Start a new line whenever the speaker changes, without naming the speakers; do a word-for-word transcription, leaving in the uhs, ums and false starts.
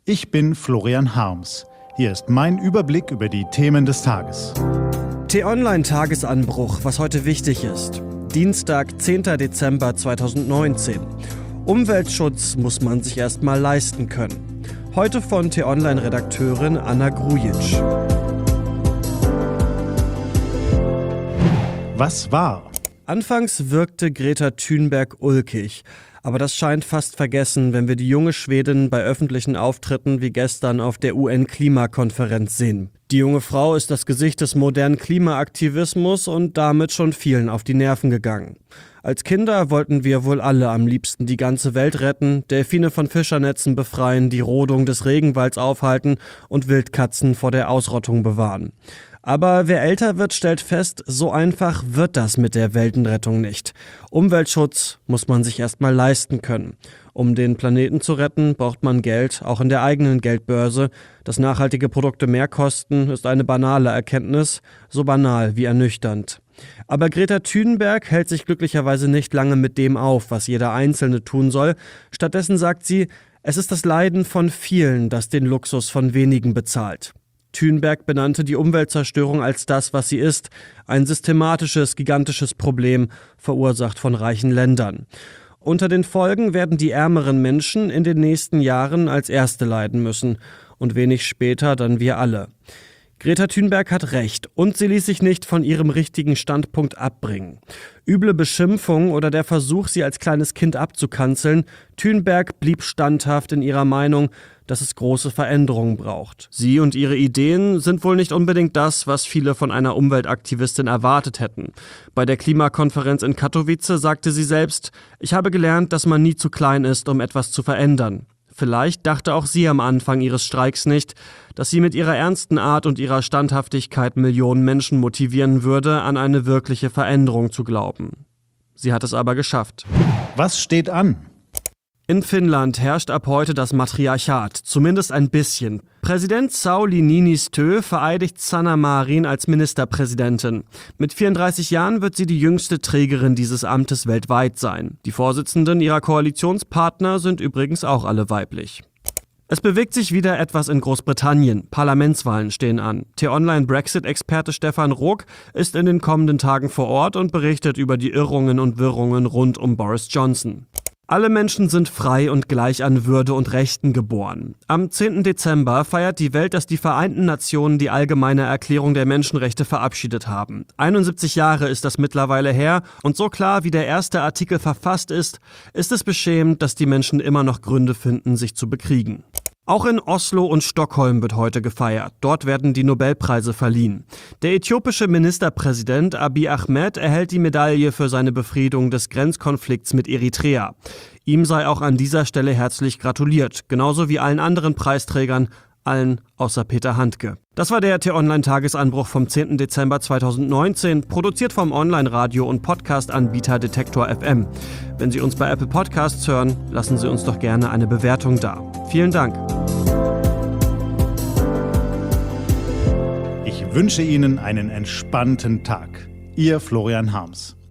Ich bin Florian Harms. Hier ist mein Überblick über die Themen des Tages.
T-Online-Tagesanbruch, was heute wichtig ist. Dienstag, zehnter Dezember zweitausendneunzehn. Umweltschutz muss man sich erst mal leisten können. Heute von T-Online-Redakteurin Anna Grujic.
Was war?
Anfangs wirkte Greta Thunberg ulkig. Aber das scheint fast vergessen, wenn wir die junge Schwedin bei öffentlichen Auftritten wie gestern auf der U N-Klimakonferenz sehen. Die junge Frau ist das Gesicht des modernen Klimaaktivismus und damit schon vielen auf die Nerven gegangen. Als Kinder wollten wir wohl alle am liebsten die ganze Welt retten, Delfine von Fischernetzen befreien, die Rodung des Regenwalds aufhalten und Wildkatzen vor der Ausrottung bewahren. Aber wer älter wird, stellt fest, so einfach wird das mit der Weltenrettung nicht. Umweltschutz muss man sich erst mal leisten können. Um den Planeten zu retten, braucht man Geld, auch in der eigenen Geldbörse. Dass nachhaltige Produkte mehr kosten, ist eine banale Erkenntnis, so banal wie ernüchternd. Aber Greta Thunberg hält sich glücklicherweise nicht lange mit dem auf, was jeder Einzelne tun soll. Stattdessen sagt sie, es ist das Leiden von vielen, das den Luxus von wenigen bezahlt. Thunberg benannte die Umweltzerstörung als das, was sie ist, ein systematisches, gigantisches Problem, verursacht von reichen Ländern. Unter den Folgen werden die ärmeren Menschen in den nächsten Jahren als Erste leiden müssen und wenig später dann wir alle. Greta Thunberg hat recht und sie ließ sich nicht von ihrem richtigen Standpunkt abbringen. Üble Beschimpfung oder der Versuch, sie als kleines Kind abzukanzeln, Thunberg blieb standhaft in ihrer Meinung, dass es große Veränderungen braucht. Sie und ihre Ideen sind wohl nicht unbedingt das, was viele von einer Umweltaktivistin erwartet hätten. Bei der Klimakonferenz in Katowice sagte sie selbst, ich habe gelernt, dass man nie zu klein ist, um etwas zu verändern. Vielleicht dachte auch sie am Anfang ihres Streiks nicht, dass sie mit ihrer ernsten Art und ihrer Standhaftigkeit Millionen Menschen motivieren würde, an eine wirkliche Veränderung zu glauben. Sie hat es aber geschafft.
Was steht an?
In Finnland herrscht ab heute das Matriarchat, zumindest ein bisschen. Präsident Sauli Niinistö vereidigt Sanna Marin als Ministerpräsidentin. Mit vierunddreißig Jahren wird sie die jüngste Trägerin dieses Amtes weltweit sein. Die Vorsitzenden ihrer Koalitionspartner sind übrigens auch alle weiblich. Es bewegt sich wieder etwas in Großbritannien. Parlamentswahlen stehen an. T-Online-Brexit-Experte Stefan Rook ist in den kommenden Tagen vor Ort und berichtet über die Irrungen und Wirrungen rund um Boris Johnson. Alle Menschen sind frei und gleich an Würde und Rechten geboren. Am zehnten Dezember feiert die Welt, dass die Vereinten Nationen die Allgemeine Erklärung der Menschenrechte verabschiedet haben. einundsiebzig Jahre ist das mittlerweile her und so klar wie der erste Artikel verfasst ist, ist es beschämend, dass die Menschen immer noch Gründe finden, sich zu bekriegen. Auch in Oslo und Stockholm wird heute gefeiert. Dort werden die Nobelpreise verliehen. Der äthiopische Ministerpräsident Abiy Ahmed erhält die Medaille für seine Befriedung des Grenzkonflikts mit Eritrea. Ihm sei auch an dieser Stelle herzlich gratuliert, genauso wie allen anderen Preisträgern, allen außer Peter Handke. Das war der T-Online-Tagesanbruch vom zehnten Dezember zweitausendneunzehn, produziert vom Online-Radio- und Podcast-Anbieter Detektor F M. Wenn Sie uns bei Apple Podcasts hören, lassen Sie uns doch gerne eine Bewertung da. Vielen Dank.
Ich wünsche Ihnen einen entspannten Tag. Ihr Florian Harms.